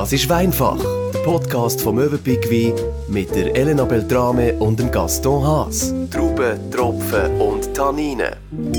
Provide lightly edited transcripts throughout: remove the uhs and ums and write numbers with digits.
Das ist Weinfach, der Podcast vom Möwenpick Wein mit der Elena Beltrame und dem Gaston Haas. Trauben, Tropfen und Tanninen.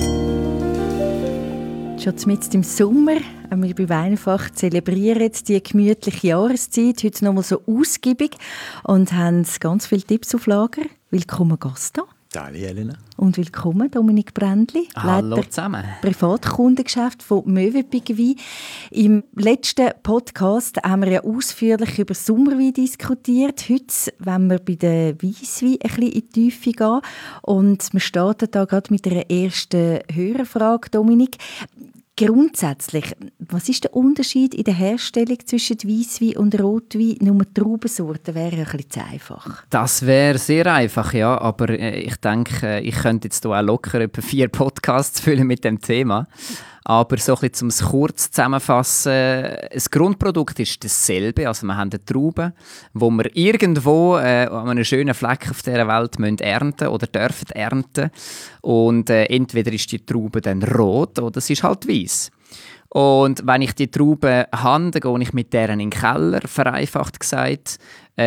Schon mitten im Sommer, wir bei Weinfach zelebrieren die gemütliche Jahreszeit, heute nochmal so ausgiebig und haben ganz viele Tipps auf Lager. Willkommen Gaston. Hallo Elena. Und willkommen Dominik Brändli, Hallo zusammen. Privatkundengeschäft von Möwenpick Wein. Im letzten Podcast haben wir ja ausführlich über Sommerwein diskutiert. Heute wollen wir bei den Weisswein ein bisschen in die Tiefe gehen. Und wir starten da gerade mit der ersten Hörerfrage, Dominik. Grundsätzlich, was ist der Unterschied in der Herstellung zwischen Weisswein und Rotwein? Nur Traubensorten wäre ein bisschen zu einfach. Das wäre sehr einfach, ja. Aber ich denke, ich könnte jetzt hier auch locker etwa 4 Podcasts füllen mit dem Thema. Aber so ein bisschen, um es kurz zusammenzufassen, das Grundprodukt ist dasselbe. Also wir haben eine Traube, die wir irgendwo an einem schönen Fleck auf dieser Welt ernten oder dürfen ernten. Und entweder ist die Traube dann rot oder es ist halt weiss. Und wenn ich die Traube habe, dann gehe ich mit deren in den Keller, vereinfacht gesagt,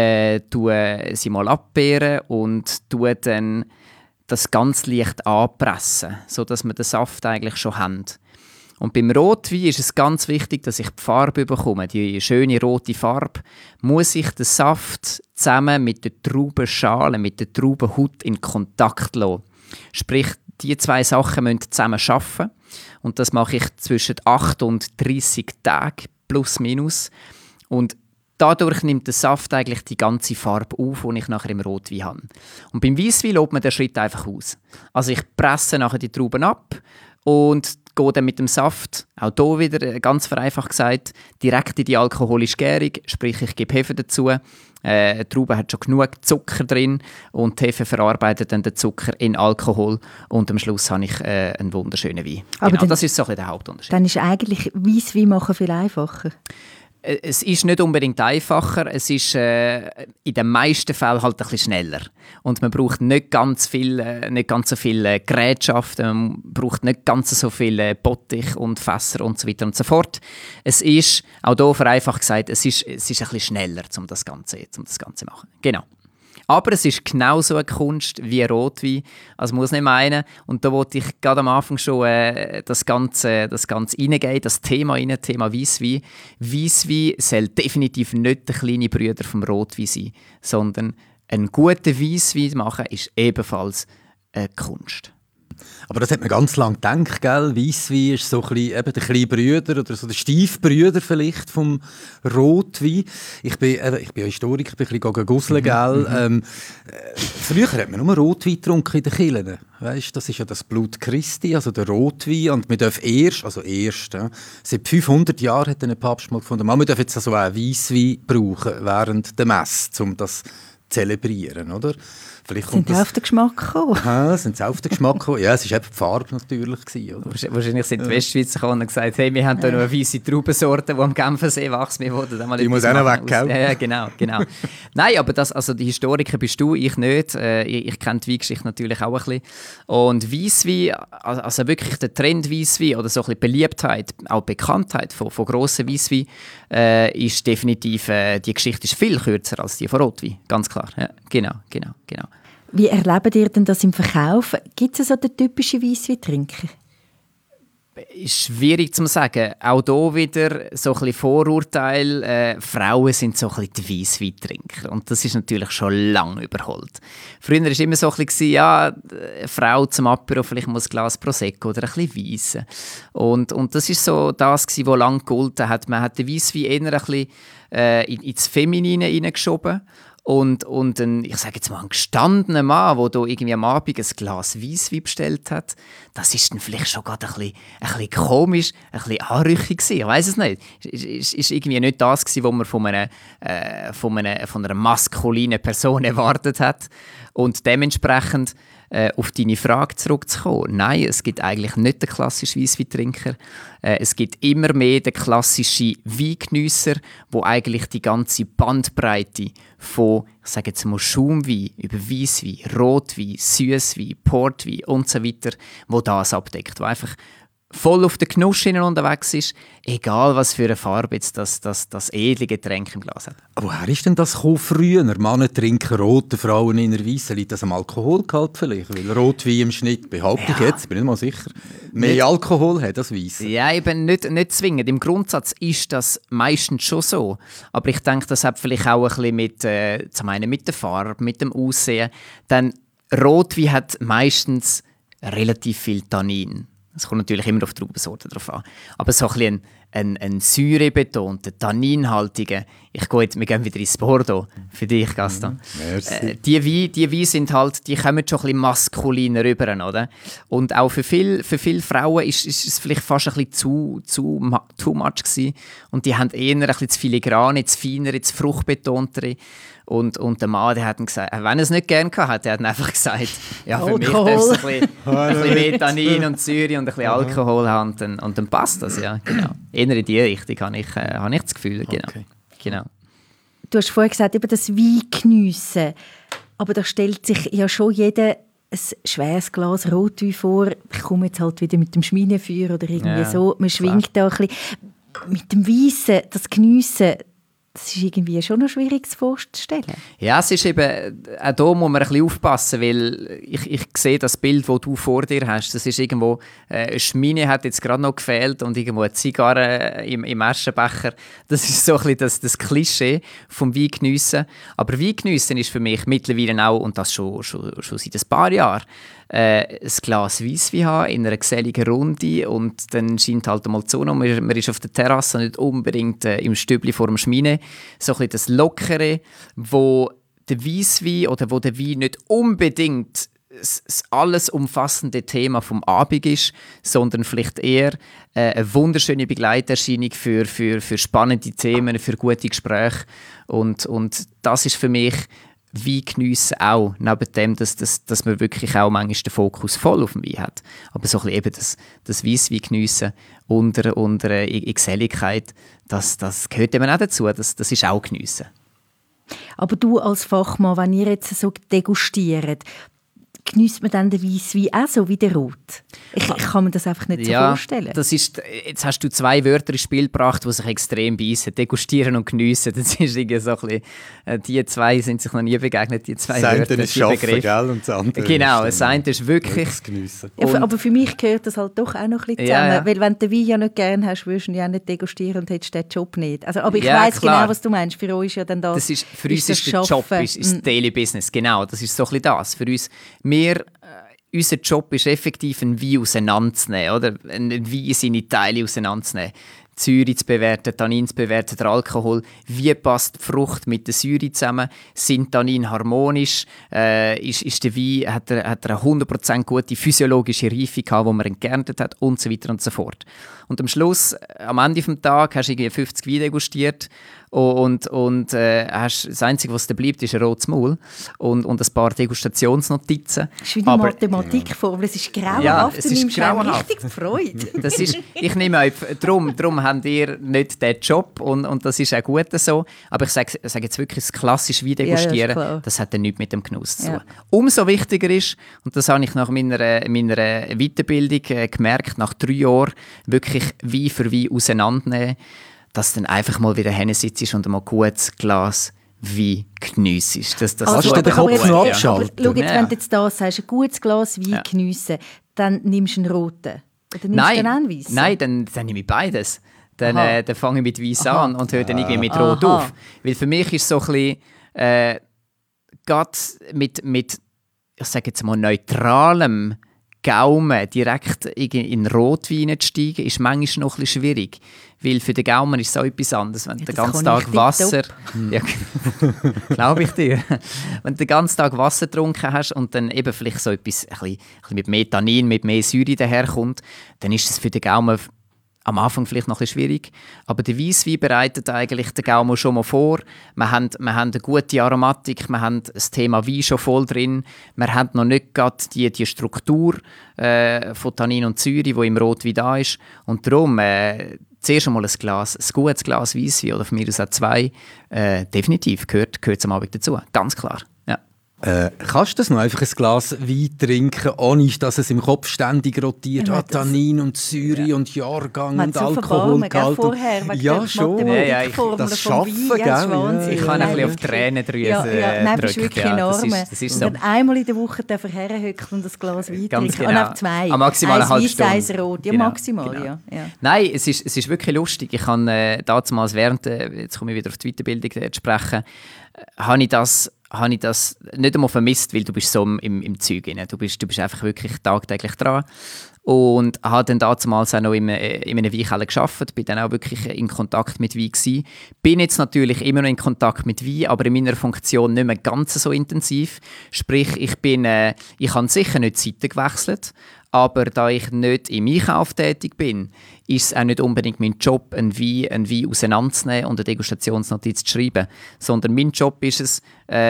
tue sie mal abbeeren und tue dann das ganz leicht anpressen, sodass wir den Saft eigentlich schon haben. Und beim Rotwein ist es ganz wichtig, dass ich die Farbe bekomme. Die schöne rote Farbe muss ich den Saft zusammen mit der Traubenschale, mit der Traubenhaut in Kontakt lassen. Sprich, die 2 Sachen müssen zusammen arbeiten. Und das mache ich zwischen 8 und 30 Tagen, plus minus. Und dadurch nimmt der Saft eigentlich die ganze Farbe auf, die ich nachher im Rotwein habe. Und beim Weisswein lässt man den Schritt einfach aus. Also ich presse nachher die Trauben ab und gehe dann mit dem Saft, auch hier wieder ganz vereinfacht gesagt, direkt in die alkoholische Gärung, sprich ich gebe Hefe dazu. Die Traube hat schon genug Zucker drin und die Hefe verarbeitet dann den Zucker in Alkohol und am Schluss habe ich einen wunderschönen Wein. Aber genau, dann, das ist so ein bisschen der Hauptunterschied. Dann ist eigentlich Weisswein machen viel einfacher. Es ist nicht unbedingt einfacher, es ist in den meisten Fällen halt ein bisschen schneller. Und man braucht nicht ganz so viele Gerätschaften, man braucht nicht ganz so viel Bottich und Fässer und so weiter und so fort. Es ist, auch hier vereinfacht gesagt, es ist ein bisschen schneller, um das Ganze zu machen. Genau. Aber es ist genauso eine Kunst wie Rotwein. Also muss nicht meinen. Und da wollte ich gerade am Anfang schon das Ganze reingehen, das Thema Weisswein. Weisswein soll definitiv nicht der kleine Bruder vom Rotwein sein, sondern einen guten Weisswein machen ist ebenfalls eine Kunst. Aber das hat man ganz lange gedacht, gell? Weisswein ist so ein bisschen eben der kleine Bruder oder so der Stiefbrüder vielleicht vom Rotwein. Ich bin ja Historiker, ich bin ein bisschen gusseln, gell? Früher hat man nur Rotwein getrunken in den Kirchen. Weißt, das ist ja das Blut Christi, also der Rotwein. Und wir dürfen seit 500 Jahren hat der Papst mal gefunden, wir dürfen jetzt also auch Weisswein brauchen während der Messe, um das zu zelebrieren, oder? Sind Sie auf den Geschmack gekommen? Ja, sind sie auf den Geschmack gekommen? Ja, es war eben die Farbe natürlich gewesen, oder? Wahrscheinlich sind die Westschweizer gekommen und gesagt, hey, wir haben hier noch eine weisse Traubensorte, die am Genfersee wächst. Wir wollen da mal die muss auch noch weg, gell? Ja, genau. Nein, aber also die Historiker bist du, ich nicht. Ich kenne die Weingeschichte natürlich auch ein bisschen. Und Weisswein, also wirklich der Trend Weisswein oder so ein bisschen Beliebtheit, auch Bekanntheit von grossen Weisswein, ist definitiv, die Geschichte ist viel kürzer als die von Rotwein. Ganz klar. Ja, genau. Wie erlebt ihr denn das im Verkauf? Gibt es so den typischen Weisswein-Trinker? Ist schwierig zu sagen. Auch hier wieder so ein bisschen Vorurteil. Frauen sind so ein bisschen die Weissweintrinker. Und das ist natürlich schon lange überholt. Früher war es immer so ein bisschen, ja, eine Frau zum Apero, vielleicht muss ein Glas Prosecco oder ein bisschen Weisse. Und das ist so das, was lange gegolten hat. Man hat den Weisswein eher ein bisschen ins Feminine hineingeschoben. Und ein, ich sage jetzt mal, ein gestandener Mann, der irgendwie am Abend ein Glas Weisswein bestellt hat, das ist dann vielleicht schon gerade ein bisschen komisch, ein bisschen anrüchig gewesen. Ich weiss es nicht. Es ist irgendwie nicht das gewesen, was man von einer maskulinen Person erwartet hat. Und dementsprechend auf deine Frage zurückzukommen. Nein, es gibt eigentlich nicht den klassischen Weissweintrinker. Es gibt immer mehr den klassischen Weingeniesser, wo eigentlich die ganze Bandbreite von, ich sage jetzt mal, Schaumwein über Weisswein, Rotwein, Süßwein, Portwein und so weiter, wo das abdeckt, wo einfach voll auf der Genussschiene unterwegs ist, egal was für eine Farbe jetzt das edle Getränk im Glas hat. Woher ist denn das gekommen früher? Männer trinken rote, Frauen in der Weissen. Liegt das am Alkoholgehalt vielleicht? Weil Rotwein im Schnitt, behaupte ich jetzt, bin nicht mal sicher, mehr Alkohol hat als Weissen. Ja, eben nicht zwingend. Im Grundsatz ist das meistens schon so. Aber ich denke, das hat vielleicht auch ein bisschen zum einen mit der Farbe, mit dem Aussehen. Denn Rotwein hat meistens relativ viel Tannin. Es kommt natürlich immer auf die Traubensorte drauf an. Aber so ein säurebetonter, tanninhaltiger. Wir gehen wieder ins Bordeaux. Für dich, Gaston. Die Weine sind halt, die kommen schon ein bisschen maskuliner rüber, oder? Und auch für viele Frauen ist es vielleicht fast ein bisschen too much gewesen. Und die haben eher ein bisschen zu filigrane, zu feinere, zu fruchtbetontere. Und der Mann, der hat gesagt, wenn er es nicht gerne hatte, der hat einfach gesagt, ja, für mich darf es ein bisschen mehr Tannin und Säure und ein bisschen Alkohol haben und dann passt das, ja, genau. Eher in die Richtung habe ich das Gefühl, genau. Okay. Genau. Du hast vorhin gesagt, eben das Wein geniessen. Aber da stellt sich ja schon jeder ein schweres Glas Rotwein vor. Ich komme jetzt halt wieder mit dem Schminenfeuer oder irgendwie so. Man schwingt da ein bisschen. Mit dem Weissen, das Geniessen, das ist irgendwie schon noch schwierig vorzustellen. Ja, es ist eben, auch da muss man ein bisschen aufpassen, weil ich sehe das Bild, das du vor dir hast, das ist irgendwo, eine Schmine hat jetzt gerade noch gefehlt und irgendwo eine Zigarre im Aschenbecher. Das ist so ein bisschen das Klischee vom Weingeniessen. Aber Weingeniessen ist für mich mittlerweile auch, und das schon seit ein paar Jahren, ein Glas Weisswein haben in einer geselligen Runde und dann scheint halt einmal die Sonne, man ist auf der Terrasse, nicht unbedingt im Stübli vor dem Schmine. So ein bisschen das Lockere, wo der Weisswein oder wo der Wein nicht unbedingt das alles umfassende Thema vom Abend ist, sondern vielleicht eher eine wunderschöne Begleiterscheinung für spannende Themen, für gute Gespräche. Und das ist für mich Wein geniessen auch, neben dem, dass man wirklich auch manchmal den Fokus voll auf dem Wein hat. Aber so ein bisschen eben das Weisswein geniessen unter Geselligkeit, das gehört eben auch dazu, das ist auch geniessen. Aber du als Fachmann, wenn ihr jetzt so degustiert, geniesst man dann den Weisswein auch so wie den Rot? Ich kann mir das einfach nicht so vorstellen. Jetzt hast du zwei Wörter ins Spiel gebracht, die sich extrem beißen. Degustieren und geniessen. Das ist irgendwie so ein bisschen, die zwei sind sich noch nie begegnet, die zwei Wörter. Das eine ist Schaffen, gell? Und das andere genau, das eine ist wirklich Geniessen. Ja, aber für mich gehört das halt doch auch noch ein bisschen zusammen. Ja. Weil wenn du den Wein ja nicht gerne hast, würdest du ihn ja nicht degustieren und hättest den Job nicht. Also, aber ich weiss genau, was du meinst. Für uns ist ja dann das ist für uns ist der Job, ist Daily Business. Genau, das ist so ein bisschen das. Für uns, unser Job ist effektiv, einen Wein auseinanderzunehmen, oder? Einen Wein in seine Teile auseinanderzunehmen. Die Säure zu bewerten, Tannin zu bewerten, der Alkohol. Wie passt die Frucht mit der Säure zusammen? Sind Tannin harmonisch? Ist der Wein, hat er eine 100% gute physiologische Reife gehabt, die man entgärtet hat und so weiter und so fort. Und am Schluss, am Ende des Tages, hast du irgendwie 50 Weine degustiert und hast, das Einzige, was da bleibt, ist ein rotes Maul und ein paar Degustationsnotizen. Das ist wie eine Mathematikformel, es ist grauenhaft, ja, es ist grauenhaft. Richtig Freude. Ich nehme euch, darum habt ihr nicht diesen Job und das ist auch gut so, aber ich sage jetzt wirklich, das klassische Wein degustieren, das hat dann nichts mit dem Genuss zu tun. Umso wichtiger ist, und das habe ich nach meiner Weiterbildung gemerkt, nach 3 Jahren, wirklich Wein für Wein auseinandernehmen, dass du dann einfach mal wieder hinsitzt und mal ein gutes Glas Wein geniessest. Kannst du den Kopf noch abschalten? Schau jetzt, wenn du jetzt da sagst, ein gutes Glas Wein geniessen, dann nimmst du einen roten. Oder nimmst du einen Weissen? Nein, dann nehme ich beides. Dann fange ich mit Weiss an und höre dann irgendwie mit Rot auf. Weil für mich ist so ein bisschen, gerade mit, ich sage jetzt mal, neutralem Gaumen direkt in Rotwein zu steigen, ist manchmal noch ein bisschen schwierig. Weil für den Gaumen ist es auch etwas anderes. Wenn du den ganzen Tag Wasser... Ja, glaube ich dir. Wenn du den ganzen Tag Wasser getrunken hast und dann eben vielleicht so etwas ein bisschen mit mehr Tannin, mit mehr Säure daherkommt, dann ist es für den Gaumen am Anfang vielleicht noch ein bisschen schwierig, aber der Weisswein bereitet eigentlich den Gaumen schon mal vor. Wir haben eine gute Aromatik, wir haben das Thema Wein schon voll drin, wir haben noch nicht gerade die Struktur von Tannin und Säure, die im Rotwein da ist. Und darum zuerst einmal ein gutes Glas Weisswein oder von mir aus auch 2, definitiv gehört am Abend dazu, ganz klar. Ja. Kannst du das noch einfach ein Glas Wein trinken, ohne dass es im Kopf ständig rotiert? Ja, Tannin und Säure und Jahrgang und so Alkoholgehalt. vorher, wegen ja, der schon. Mathematikformel Das vom Schaffen, Wein, ja, ist gell? Wahnsinnig. Ich kann ein bisschen auf Nein, Tränendrüse Nein, das ist drücken. wirklich enorm. Das ist und so. dann einmal in der Woche herhöckeln und ein Glas Wein Ganz trinken. genau. Und zwei. Maximal eine halbe Stunde. Eins rot. Ja, Genau, maximal, genau. ja. Nein, es ist wirklich lustig. Ich habe damals jetzt komme ich wieder auf die Weiterbildung zu sprechen, habe ich das nicht einmal vermisst, weil du bist so im Zeug rein. Du bist einfach wirklich tagtäglich dran. Und habe dann damals auch noch in einem Weinkeller gearbeitet, bin dann auch wirklich in Kontakt mit Wein gewesen. Bin jetzt natürlich immer noch in Kontakt mit Wein, aber in meiner Funktion nicht mehr ganz so intensiv. Sprich, ich habe sicher nicht die Seite gewechselt, aber da ich nicht im Einkauf tätig bin, ist es auch nicht unbedingt mein Job, einen Wein auseinanderzunehmen und eine Degustationsnotiz zu schreiben. Sondern mein Job ist es,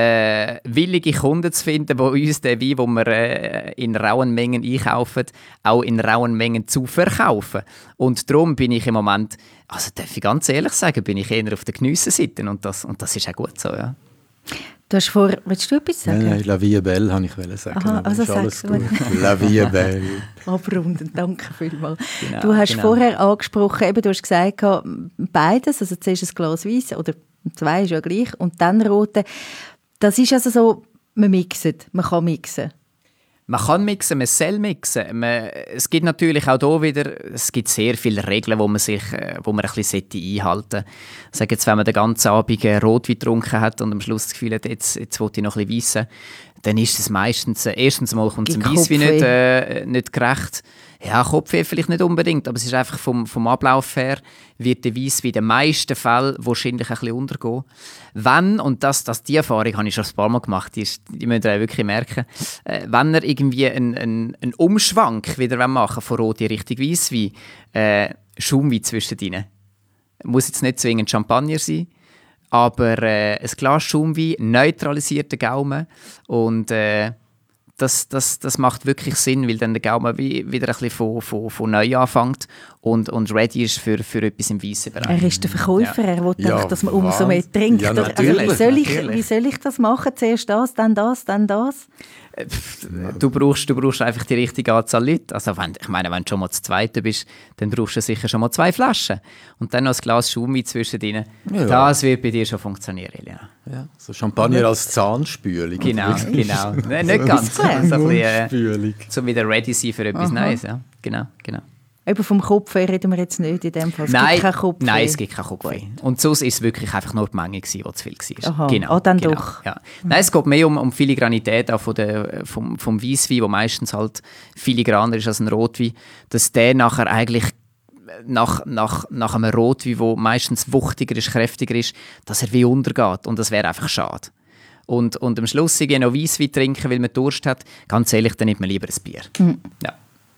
willige Kunden zu finden, die uns den Wein, den wir in rauen Mengen einkaufen, auch in rauen Mengen zu verkaufen. Und darum bin ich im Moment, also darf ich ganz ehrlich sagen, bin ich eher auf der Geniessenseite und das ist auch gut so, ja. Willst du etwas sagen? Nein, La Vie est belle, wollte ich sagen. Aha, also ist alles sag's gut. La Vie est belle. Abrundend, danke vielmals. Genau, Du hast genau. vorher angesprochen, du hast gesagt, beides, also zuerst ein Glas Weiss oder 2 ist ja gleich und dann rote. Das ist also so, man kann mixen. Man kann mixen, man soll mixen. Es gibt natürlich auch hier wieder sehr viele Regeln, wo man ein bisschen einhalten sollte. Sag jetzt, wenn man den ganzen Abend Rotwein getrunken hat und am Schluss das Gefühl hat, jetzt will ich noch ein bisschen weissen, dann ist es meistens, erstens mal kommt es dem Weisswein nicht gerecht. Ja, Kopfweh vielleicht nicht unbedingt, aber es ist einfach vom Ablauf her, wird der Weisswein in den meisten Fällen wahrscheinlich ein bisschen untergehen. Wenn, und die Erfahrung habe ich schon ein paar Mal gemacht, die müsst ihr auch wirklich merken, wenn er irgendwie einen Umschwank wieder machen von Rot in Richtung Weisswein, Schaumwein zwischendrin. Muss jetzt nicht zwingend Champagner sein, aber ein Glas Schaumwein neutralisiert den Gaumen und das macht wirklich Sinn, weil dann der Gaumen wieder ein bisschen von neu anfängt und ready ist für etwas im weißen Bereich. Er ist der Verkäufer, er will Ja, einfach, dass man umso mehr trinkt. Ja, Also, natürlich, wie soll ich das machen? Zuerst das, dann das, dann das? Du brauchst einfach die richtige Anzahl Leute. Also wenn du schon mal zu Zweiten bist, dann brauchst du sicher schon mal 2 Flaschen. Und dann noch ein Glas Schaumwein zwischendrin. Ja. Das wird bei dir schon funktionieren, Elena. Ja, so Champagner als Zahnspülung. Genau. Nein, nicht ganz. So ein bisschen, Spülung. so wieder ready sein für etwas Neues. Ja. Genau. Eben vom Kopfweh reden wir jetzt nicht in dem Fall. Es gibt keinen Kopfweh. Nein, es gibt keinen Kopfweh. Und sonst ist es wirklich einfach nur die Menge, die zu viel war. Aha. Genau, Dann genau, doch. Ja. Nein, es geht mehr um Filigranität auch vom Weisswein, der meistens halt filigraner ist als ein Rotwein, dass der nachher eigentlich nach einem Rotwein, der meistens wuchtiger ist, kräftiger ist, dass er wie untergeht. Und das wäre einfach schade. Und am Schluss noch Weisswein trinken, weil man Durst hat, ganz ehrlich, dann nimmt man lieber ein Bier. Ja.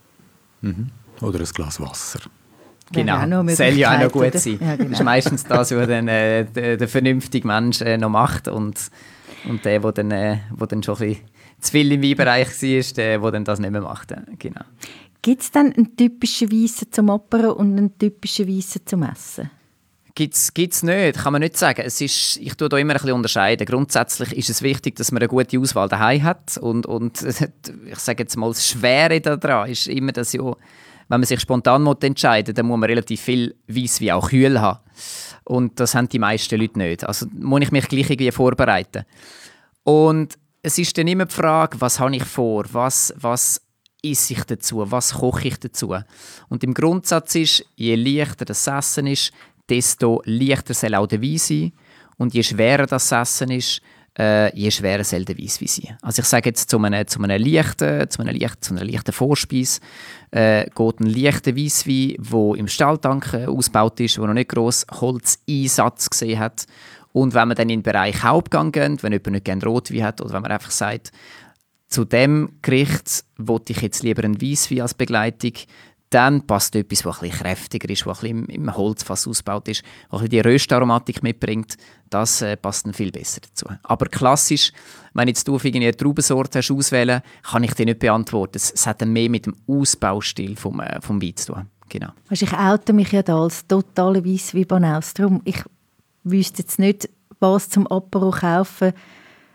Oder ein Glas Wasser. Genau, Wäre auch noch eine soll ja auch noch gut Möglichkeit, sein. oder? Ja, genau. Das ist meistens das, was dann der vernünftige Mensch noch macht und der dann schon ein bisschen zu viel im Weinbereich war, der dann das nicht mehr macht. Genau. Gibt es dann einen typischen Weissen zum Apero und einen typischen Weissen zum Essen? Gibt's nicht, kann man nicht sagen. Ich tue da immer ein bisschen unterscheiden. Grundsätzlich ist es wichtig, dass man eine gute Auswahl daheim hat und ich sage jetzt mal, das Schwere daran ist immer, dass ja, wenn man sich spontan entscheiden, dann muss man relativ viel Weisswein auch kühl haben. Und das haben die meisten Leute nicht. Also muss ich mich gleich irgendwie vorbereiten. Und es ist dann immer die Frage, was habe ich vor, was esse ich dazu, was koche ich dazu. Und im Grundsatz ist, je leichter das Essen ist, desto leichter soll auch der Wein sein. Und je schwerer das Essen ist, je schwerer soll der Weisswein sein. Also ich sage jetzt zu einer leichten Vorspeise geht ein leichter Weisswein, der im Stahltank ausgebaut ist, der noch nicht gross Holzeinsatz gesehen hat. Und wenn man dann in den Bereich Hauptgang geht, wenn jemand nicht gerne Rotwein hat oder wenn man einfach sagt, zu dem Gericht wollte ich jetzt lieber einen Weisswein als Begleitung, dann passt etwas, das etwas kräftiger ist, das ein im Holzfass ausgebaut ist, das die Röstaromatik mitbringt. Das passt dann viel besser dazu. Aber klassisch, wenn jetzt du eine Traubensorte hast auswählen, kann ich dir nicht beantworten. Es hat dann mehr mit dem Ausbaustil vom Wein zu tun. Genau. Also ich oute mich ja da als totale Weisswein-Banaus. Darum, ich wüsste jetzt nicht, was zum Apero kaufen,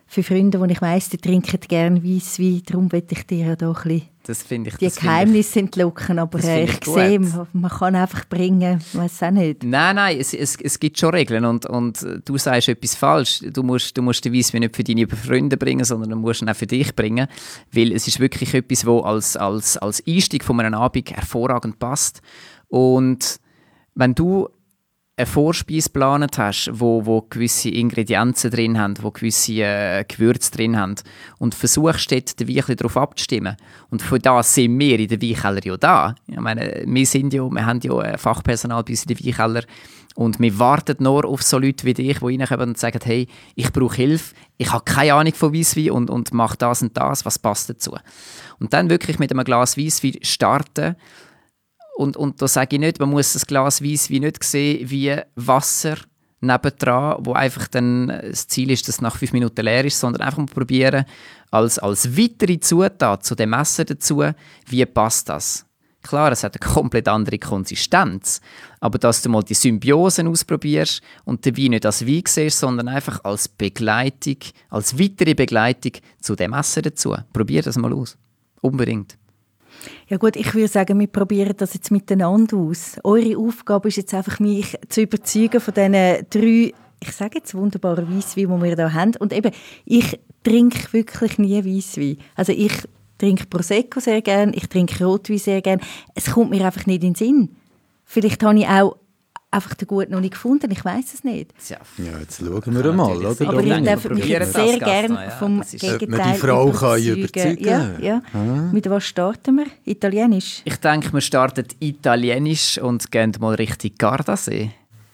für Freunde, die ich weiss, die trinken gerne Weisswein. Darum will ich dir ja da ein bisschen die Geheimnisse entlocken. Aber ich sehe, man kann einfach bringen, ich weiss auch nicht. Nein, es gibt schon Regeln und du sagst etwas falsch. Du musst den Weisswein nicht für deine Freunde bringen, sondern du musst ihn auch für dich bringen, weil es ist wirklich etwas, was als Einstieg von einem Abend hervorragend passt. Und wenn du eine Vorspeise geplant hast, wo gewisse Ingredienzen drin haben, wo gewisse Gewürze drin haben und versuchst dort den Wein darauf abzustimmen. Und von da sind wir in der Weinkeller ja da. Ich meine, wir haben ja Fachpersonal bei uns in der Weinkeller und wir warten nur auf so Leute wie dich, die reinkommen und sagen, hey, ich brauche Hilfe, ich habe keine Ahnung von Weisswein und mache das und das, was passt dazu? Und dann wirklich mit einem Glas Weisswein starten. Und da sage ich nicht, man muss das Glas Weisswein nicht sehen wie Wasser nebendran, wo einfach dann das Ziel ist, dass es nach 5 Minuten leer ist, sondern einfach mal probieren, als weitere Zutat zu dem Messer dazu, wie passt das? Klar, es hat eine komplett andere Konsistenz, aber dass du mal die Symbiosen ausprobierst und den Wein nicht als Wein siehst, sondern einfach als Begleitung, als weitere Begleitung zu dem Messer dazu. Probier das mal aus. Unbedingt. Ja gut, ich würde sagen, wir probieren das jetzt miteinander aus. Eure Aufgabe ist jetzt einfach, mich zu überzeugen von diesen 3, ich sage jetzt, wunderbaren Weisswein, die wir hier haben. Und eben, ich trinke wirklich nie Weisswein. Also ich trinke Prosecco sehr gerne, ich trinke Rotwein sehr gerne. Es kommt mir einfach nicht in den Sinn. Vielleicht habe ich auch einfach den Guten noch nicht gefunden, ich weiss es nicht. Ja, jetzt schauen wir mal, oder? Aber ich darf mich jetzt sehr gerne vom Gegenteil man die Frau kann überzeugen. Ja. Mit was starten wir? Italienisch? Ich denke, wir starten Italienisch und gehen mal Richtung Gardasee.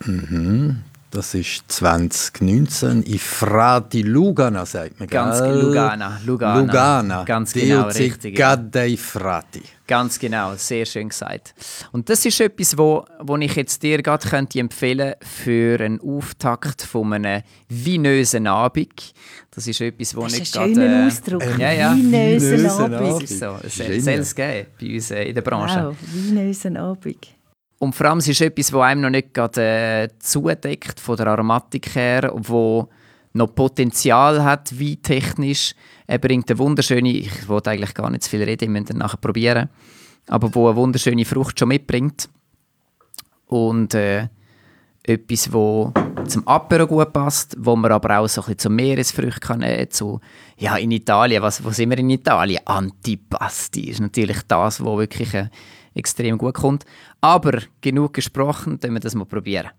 Das ist 2019 in Frati Lugana, sagt man. Ganz Lugana. Ganz genau, richtig. Dei Frati. Ganz genau, sehr schön gesagt. Und das ist etwas, wo ich jetzt dir gerade empfehlen könnte für einen Auftakt von einem vinösen Abend. Das ist etwas, wo nicht gerade... Das ist ein schöner Ausdruck. Vinösen Abend. Das ist so. Es soll es geben bei uns in der Branche. Wow, vinösen Abend. Und vor allem es ist etwas, das einem noch nicht gerade zudeckt von der Aromatik her, wo noch Potenzial hat, weintechnisch. Er bringt eine wunderschöne, ich wollte eigentlich gar nicht zu viel reden, wir müssen dann nachher probieren, aber wo eine wunderschöne Frucht schon mitbringt. Und etwas, wo zum Apero gut passt, wo man aber auch so ein bisschen zu Meeresfrüchten kann nehmen. In Italien, wo sind wir in Italien? Antipasti ist natürlich das, was wirklich extrem gut kommt. Aber genug gesprochen, dann wir das mal probieren.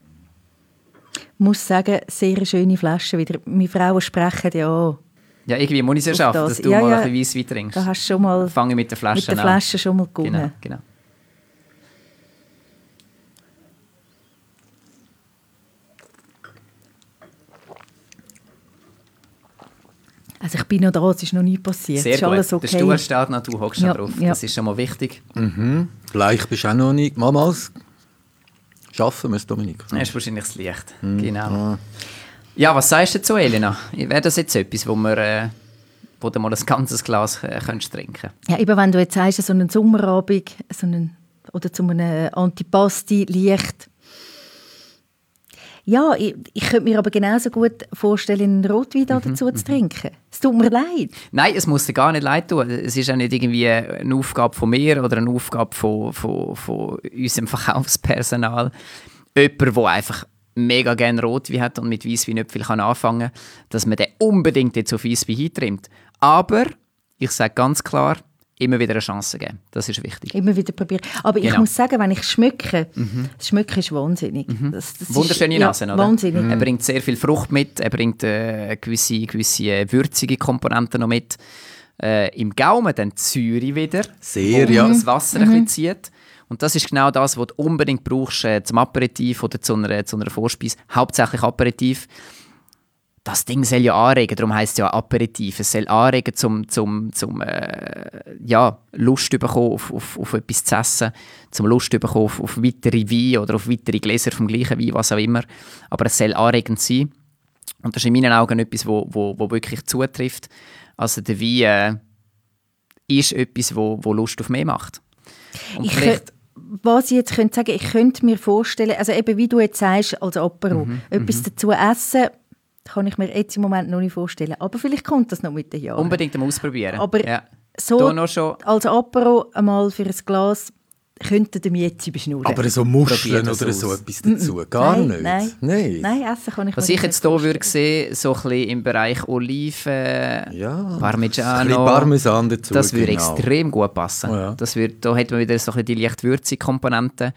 Ich muss sagen, sehr schöne Flaschen wieder. Wir Frauen sprechen ja auch. Ja, irgendwie muss ich es ja schaffen, dass du mal ein bisschen Weisswein trinkst. Da hast du schon mal fange mit der Flasche schon mal gewonnen. Genau. Also ich bin noch da, es ist noch nie passiert. Sehr ist gut. Alles okay. Der Stuhl steht noch, du hockst noch drauf. Ja. Das ist schon mal wichtig. Gleich bist du auch noch nicht. Mamals, schaffen wir es, Dominik? Das ist wahrscheinlich das Licht. Genau. Ja, was sagst du dazu, Elena? Wäre das jetzt etwas, wo du mal ein ganzes Glas könntest trinken? Ja, eben wenn du jetzt sagst, so einen Sommerabend oder zu einem Antipasti leicht. Ja, ich könnte mir aber genauso gut vorstellen, einen Rotwein dazu zu trinken. Es tut mir leid. Nein, es muss dir gar nicht leid tun. Es ist auch nicht irgendwie eine Aufgabe von mir oder eine Aufgabe von unserem Verkaufspersonal. Jemand, der einfach mega gerne Rotwein hat und mit Weisswein nicht viel anfangen kann, dass man den unbedingt jetzt auf Weisswein eintrimmt. Aber ich sage ganz klar, immer wieder eine Chance geben. Das ist wichtig. Immer wieder probieren. Aber ich muss sagen, wenn ich schmecke, das Schmecken ist wahnsinnig. Das wunderschöne Nase, oder? Wahnsinnig. Er bringt sehr viel Frucht mit, er bringt gewisse würzige Komponenten noch mit. Im Gaumen dann die Säure wieder, sehr, wo das Wasser ein bisschen zieht. Und das ist genau das, was du unbedingt brauchst zum Aperitif oder zu einer Vorspeise. Hauptsächlich Aperitif. Das Ding soll ja anregen, darum heisst es ja Aperitif. Es soll anregen, zum Lust zu bekommen auf etwas zu essen, zum Lust zu bekommen auf weitere Weine oder auf weitere Gläser vom gleichen Wein, was auch immer. Aber es soll anregend sein. Und das ist in meinen Augen etwas, wo wirklich zutrifft. Also der Wein ist etwas, wo Lust auf mehr macht. Und was ich jetzt sagen könnte, ich könnte mir vorstellen, also eben wie du jetzt sagst, als Apero, etwas dazu essen, kann ich mir jetzt im Moment noch nicht vorstellen. Aber vielleicht kommt das noch mit den Jahren. Unbedingt mal ausprobieren. Aber ja. so noch schon. als Apero einmal für ein Glas könnte dem jetzt überschnurren. Aber so Muscheln Probiert oder das so aus. etwas dazu? Gar nicht? Nein, essen kann ich Was mir ich nicht jetzt hier vorstellen. würde sehen, so ein bisschen im Bereich Oliven, Ja, ein Parmigiano, bisschen Parmesan dazu. das würde genau. extrem gut passen. Oh ja. Da hat man wieder so ein bisschen die leicht würzige Komponente.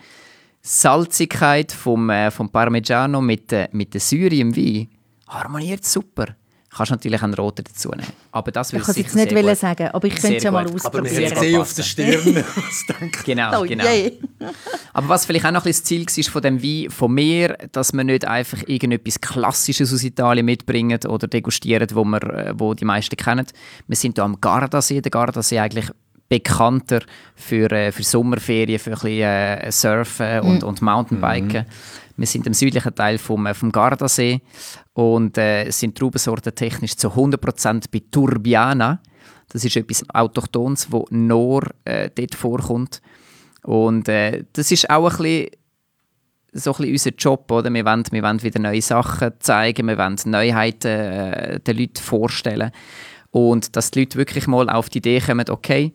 Salzigkeit vom Parmigiano mit der Säure im Wein harmoniert super. Kannst natürlich einen roten dazu nehmen. Aber das Ich würde kann es sicher jetzt nicht sehr gut- sagen, aber ich könnte es ja mal gut. Aber man ausprobieren. hat gesehen auf der Stirn. Genau, Oh, genau. je. Aber was vielleicht auch noch ein bisschen das Ziel war von dem Wein von mir, dass wir nicht einfach irgendetwas Klassisches aus Italien mitbringen oder degustieren, wo die meisten kennen. Wir sind hier am Gardasee. Der Gardasee eigentlich bekannter für Sommerferien, für ein bisschen Surfen und Mountainbiken. Wir sind im südlichen Teil vom Gardasee und sind Traubensorten technisch zu 100% bei Turbiana. Das ist etwas Autochthones, das nur dort vorkommt. Und das ist auch ein bisschen, so ein bisschen unser Job. Oder? Wir wollen wieder neue Sachen zeigen, wir wollen Neuheiten den Leuten vorstellen. Und dass die Leute wirklich mal auf die Idee kommen, okay,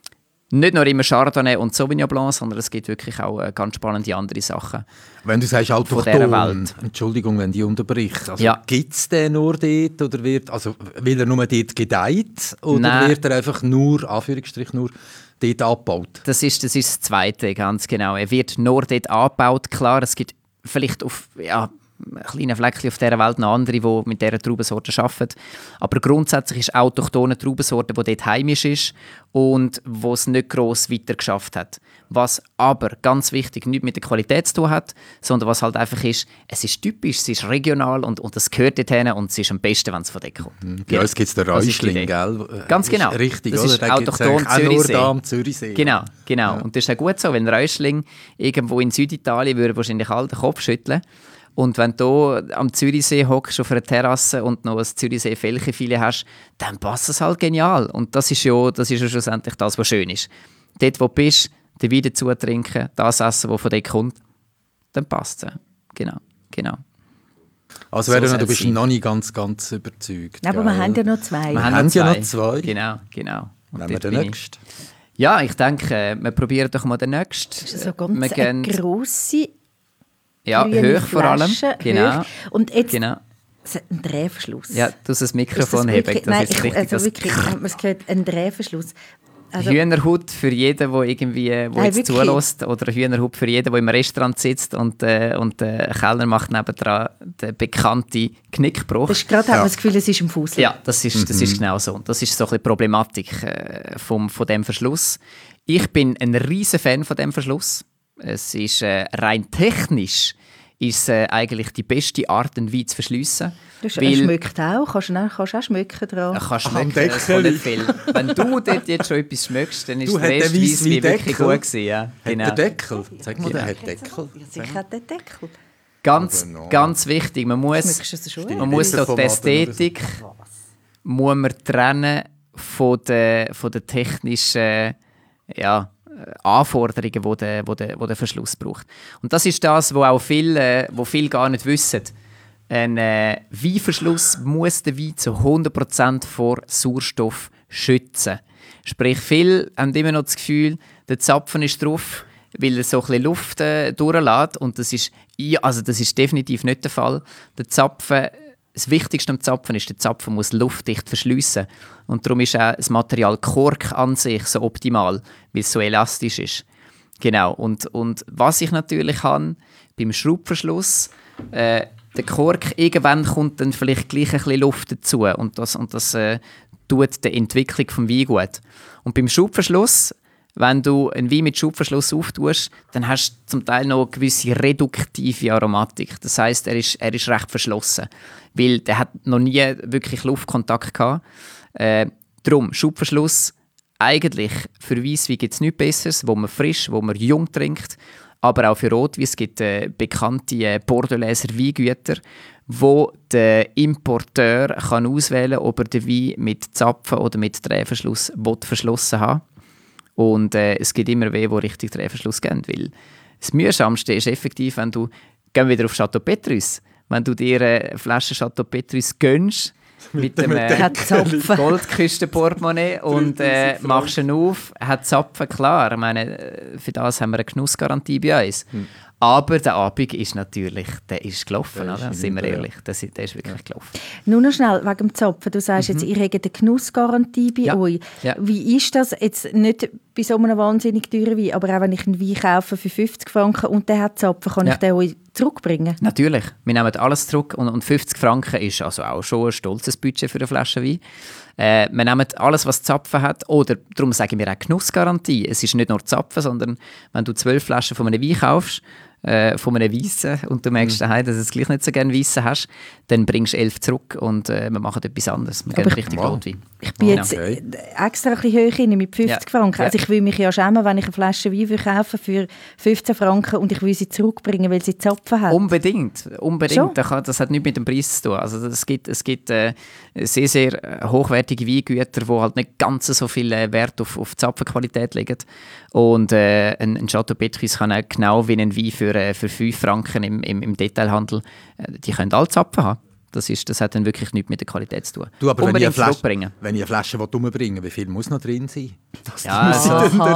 nicht nur immer Chardonnay und Sauvignon Blanc, sondern es gibt wirklich auch ganz spannende andere Sachen. Wenn du sagst dieser autochthon, Welt. Entschuldigung, wenn die unterbricht. Also, Ja. gibt es den nur dort oder will er nur dort gedeiht oder Nein. wird er einfach nur, Anführungsstrich, nur dort abgebaut? Das ist das Zweite, ganz genau. Er wird nur dort angebaut. Klar, es gibt vielleicht auf kleinen Fleckchen auf dieser Welt noch andere, die mit dieser Traubensorte arbeiten. Aber grundsätzlich ist autochthone Traubensorte, die dort heimisch ist und die es nicht gross weiter geschafft hat. Was aber, ganz wichtig, nicht mit der Qualität zu tun hat, sondern was halt einfach ist, es ist typisch, es ist regional und das gehört dorthin und es ist am besten, wenn es von dort kommt. Bei uns gibt es den Das ist die Räuschling, Idee. gell? Ganz Das ist genau. Richtig, Das oder? ist Den gibt's autochthon eigentlich auch nur Zürichsee. da am Zürichsee. Genau. Ja. Und das ist auch gut so, wenn Räuschling irgendwo in Süditalien würde wahrscheinlich alle den Kopf schütteln. Und wenn du am Zürichsee hockst auf einer Terrasse und noch ein Zürichsee-Felchenfilet hast, dann passt es halt genial. Und das ist ja schlussendlich das, was schön ist. Dort, wo du bist, den Wein dazu trinken, das essen, was von dort kommt, dann passt es. Genau. Also So du soll's bist sein. noch nicht ganz überzeugt. Aber wir gell? haben ja noch zwei. Wir haben ja noch zwei. Genau. Und Nehmen wir dort den bin ich. nächsten. Ja, ich denke, wir probieren doch mal den nächsten. Das ist so ganz Wir eine gehen- grosse, Ja, grüne hoch vor allem. Flasche, Genau. hoch. Und jetzt Genau. es hat einen Drehverschluss. Ja, du musst das Ist Mikrofon heben. wirklich- Das Nein, ist richtig. also Das wirklich, man es gehört einen Drehverschluss. Also, Hühnerhaut für jeden, der irgendwie wo Nein, jetzt wirklich. zulässt, oder Hühnerhaut für jeden, der im Restaurant sitzt und der Kellner macht nebendran den bekannten Knickbruch. das ist gerade, hat man das Gefühl, es ist im Fussel. Ja, das ist genau so. Das ist so ein bisschen die Problematik von dem Verschluss. Ich bin ein riesen Fan von dem Verschluss. Es ist rein technisch ist eigentlich die beste Art, einen Wein zu verschliessen. Er Weil- schmeckt auch. Kannst du auch schmecken dran. Kannst Am schmecken, es kommt Deckel. nicht viel. Wenn du dort jetzt schon etwas schmeckst, dann ist Du, der hat der Rest Weisswein Weisswein wirklich Deckel? gut gewesen. Ja, genau. Hat der Deckel? Sag mal, der hat Deckel. Ja, sicher hat der Deckel. Ganz, Aber noch. ganz wichtig, man muss Schmeckst du das schon? Man muss da die Ästhetik muss man trennen von der technischen Anforderungen, die der Verschluss braucht. Und das ist das, wo auch viele gar nicht wissen. Ein Weinverschluss muss den Wein zu 100% vor Sauerstoff schützen. Sprich, viele haben immer noch das Gefühl, der Zapfen ist drauf, weil er so ein bisschen Luft durchlässt. Und das ist definitiv nicht der Fall. Der Zapfen, das Wichtigste am Zapfen ist, der Zapfen muss luftdicht verschliessen. Und darum ist auch das Material Kork an sich so optimal, weil es so elastisch ist. Genau. Und was ich natürlich habe, beim Schraubverschluss, der Kork, irgendwann kommt dann vielleicht gleich ein bisschen Luft dazu. Und das tut der Entwicklung des Weins gut. Und beim Schraubverschluss, wenn du einen Wein mit Schraubverschluss auftust, dann hast du zum Teil noch eine gewisse reduktive Aromatik. Das heisst, er ist recht verschlossen, weil der hat noch nie wirklich Luftkontakt gehabt. Darum, Schraubverschluss, eigentlich für Weisswein gibt es nichts Besseres, wo man frisch, wo man jung trinkt, aber auch für Rotwein. Es gibt bekannte Bordelaiser Weingüter, wo der Importeur kann auswählen kann, ob er den Wein mit Zapfen oder mit Drehverschluss verschlossen haben. Und es gibt immer welche, die richtig Drehverschluss geben. Weil das Mühsamste ist effektiv, wenn du, gehen wir wieder auf Château Petrus, wenn du dir eine Flasche Chateau Petrus gönnst, mit dem Goldküstenportemonnaie und machst ihn auf, hat Zapfen, klar. Ich meine, für das haben wir eine Genussgarantie bei uns. Aber der Abend ist natürlich, der ist gelaufen, oder? Sind wir ehrlich, der ist wirklich gelaufen. Nur noch schnell wegen dem Zapfen. Du sagst jetzt, ihr habt eine Genussgarantie bei euch. Ja. Wie ist das jetzt nicht bei so einem wahnsinnig teuren Wein, aber auch wenn ich einen Wein kaufe für 50 Franken und der hat Zapfen, kann ich den euch zurückbringen? Natürlich, wir nehmen alles zurück und 50 Franken ist also auch schon ein stolzes Budget für eine Flasche Wein. Wir nehmen alles, was Zapfen hat, oder darum sagen wir auch Genussgarantie. Es ist nicht nur Zapfen, sondern wenn du 12 Flaschen von einem Wein kaufst, von einem Weissen und du merkst daheim, dass du es gleich nicht so gerne Weissen hast, dann bringst du 11 zurück und wir machen etwas anderes. Wir geben richtig Rotwein. Ich bin jetzt extra ein bisschen hoch mit 50 Franken. Also ich will mich ja schämen, wenn ich eine Flasche Wein kaufe für 15 Franken und ich will sie zurückbringen, weil sie Zapfen hat. Unbedingt. Das hat nichts mit dem Preis zu tun. Also es gibt sehr, sehr hochwertige Weingüter, die halt nicht ganz so viel Wert auf Zapfenqualität legen. Und ein Chateau Petrus kann auch genau wie ein Wein für 5 Franken im Detailhandel, die können alle Zapfen haben. Das hat dann wirklich nichts mit der Qualität zu tun. Du, aber unbedingt wenn zurückbringen. Wenn ich eine Flasche umbringen will, wie viel muss noch drin sein? Ja, so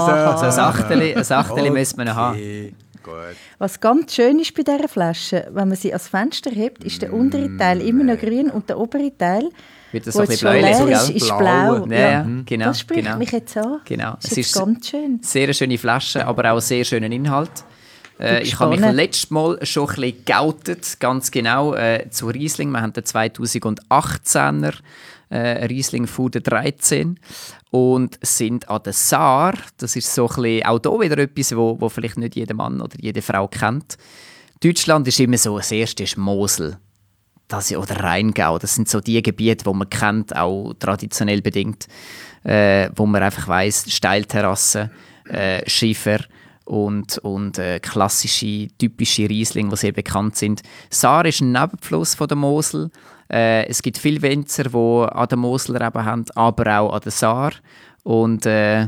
ein Achtel müssen wir noch haben. Gut. Was ganz schön ist bei dieser Flasche, wenn man sie ans Fenster hebt, ist der untere Teil immer noch grün und der obere Teil, wird das wo so jetzt ein schon bisschen leer bläulich, ist blau. Ja, genau. Das spricht mich jetzt an. Genau. Das ist ganz schön. Sehr eine schöne Flasche, aber auch sehr schönen Inhalt. Ich habe mich letztes Mal schon ein bisschen geoutet, ganz genau, zu Riesling. Wir haben den 2018er Riesling Fuder 13 und sind an der Saar. Das ist so ein bisschen, auch hier wieder etwas, wo vielleicht nicht jeder Mann oder jede Frau kennt. Deutschland ist immer so, das erste ist Mosel oder Rheingau. Das sind so die Gebiete, die man kennt, auch traditionell bedingt, wo man einfach weiss, Steilterrassen, Schiefer und klassische, typische Riesling, die sehr bekannt sind. Saar ist ein Nebenfluss von der Mosel. Es gibt viele Winzer, die an der Mosel Reben haben, aber auch an der Saar. Und das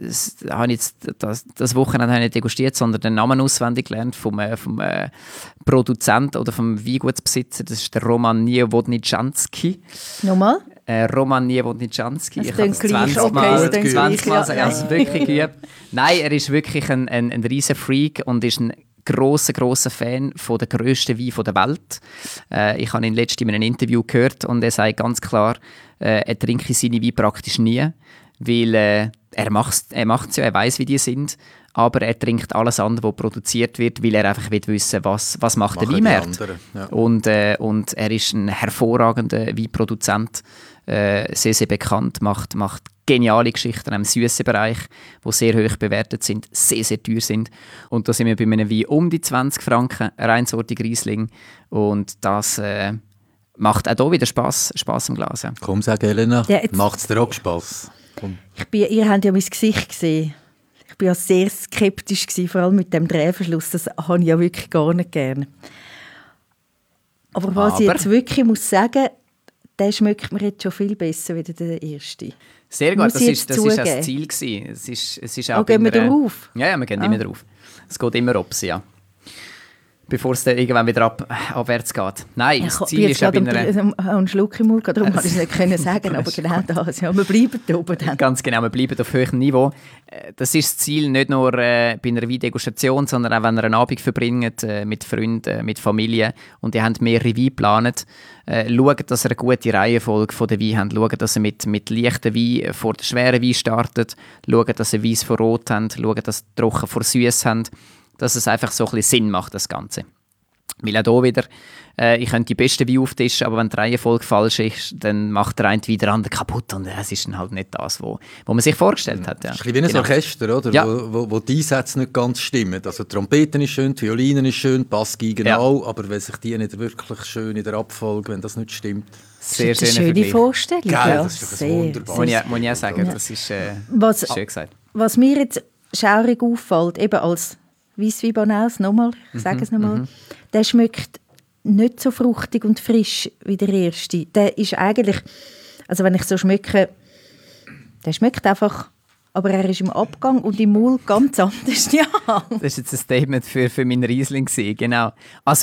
Wochenende habe ich nicht degustiert, sondern den Namen auswendig gelernt vom Produzenten oder vom Weingutsbesitzer. Das ist der Roman Niewodniczanski. Nochmal? Roman Niewodniczanski. Ich habe es 20 Mal sagen, also wirklich geübt. Nein, er ist wirklich ein riesen Freak und ist ein grosser Fan von der grössten Wein der Welt. Ich habe ihn letztens in einem Interview gehört und er sagt ganz klar, er trinke seine Weine praktisch nie, weil er macht's ja, er weiss, wie die sind, aber er trinkt alles andere, was produziert wird, weil er einfach wissen will, was macht der Weinmarkt. Ja. Und er ist ein hervorragender Weinproduzent, sehr, sehr bekannt, macht geniale Geschichten im süßen Bereich, die sehr hoch bewertet sind, sehr, sehr teuer sind. Und da sind wir bei einem Wein um die 20 Franken, reinsortig Riesling. Und das macht auch hier wieder Spass im Glas. Ja. Komm, sag Elena, ja, macht es dir auch Spass? Ihr habt ja mein Gesicht gesehen. Ich war ja sehr skeptisch, vor allem mit dem Drehverschluss. Das habe ich ja wirklich gar nicht gerne. Aber was ich jetzt wirklich muss sagen, der schmeckt mir jetzt schon viel besser als der erste. Sehr gut, das ist auch das Ziel gewesen. Es ist auch gehen wir drauf? Ja, wir gehen immer drauf. Es geht immer raus, ja. Bevor es dann irgendwann wieder abwärts geht. Nein, das Ziel ist ja bei einer... einen Schluck im Mund, darum konnte ich es nicht sagen, aber genau das. Ja, wir bleiben da oben dann. Ganz genau, wir bleiben auf hohem Niveau. Das ist das Ziel nicht nur bei einer Weindegustation, sondern auch, wenn ihr einen Abend verbringt mit Freunden, mit Familie und ihr habt mehrere Weine geplant, schaut, dass ihr eine gute Reihenfolge von der Wein habt. Schaut, dass ihr mit leichten Wein vor der schweren Wein startet. Schaut, dass ihr Weiss vor Rot habt. Schaut, dass ihr trocken vor Süß habt. Dass es einfach so ein bisschen Sinn macht, das Ganze. Weil auch hier wieder, ich könnte die besten Weine auftischen, aber wenn die Reihenfolge falsch ist, dann macht der eine wieder der andere kaputt und es ist dann halt nicht das, was man sich vorgestellt hat. Ja. Das ist ein bisschen wie ein Orchester, oder? Ja. Wo die Einsätze nicht ganz stimmen. Also die Trompeten ist schön, die Violine ist schön, die Bassgeige auch, aber wenn sich die nicht wirklich schön in der Abfolge, wenn das nicht stimmt. Sehr das ist eine schöne Vorstellung. Geil, ja. Das ist sehr wunderbar. Muss ich auch sagen, das ist schön gesagt. Was mir jetzt schaurig auffällt, eben als Weisswein Banaus, nochmal, ich sage es nochmal, der schmeckt nicht so fruchtig und frisch wie der erste. Der ist eigentlich, also wenn ich so schmecke, der schmeckt einfach, aber er ist im Abgang und im Maul ganz anders. Ja. Das war jetzt ein Statement für meinen Riesling, genau. Also,